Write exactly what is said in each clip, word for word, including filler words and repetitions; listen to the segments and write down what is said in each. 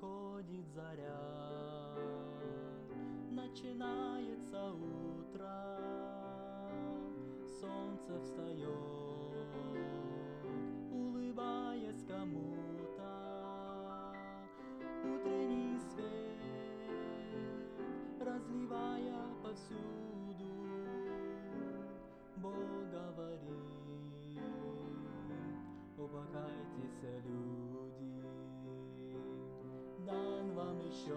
Приходит заря, начинается утро, солнце встает, улыбаясь кому-то. Утренний свет, разливая повсюду, Бог говорит: упокойтесь, люди, дан вам еще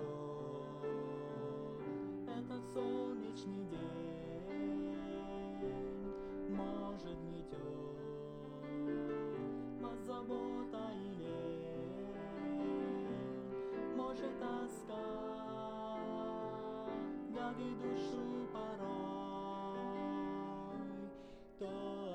этот солнечный день. Может, гнетет вас забота и лень, может, тоска давит душу порой, то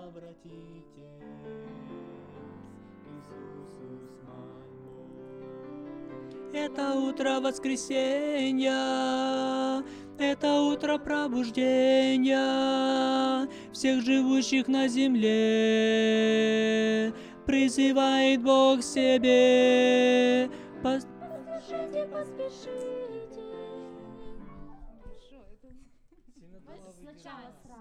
обратитесь к Иисусу с мольбой. Это утро воскресенья, это утро пробуждения всех живущих на земле. Призывает Бог к себе. Поспешите, поспешите. Сначала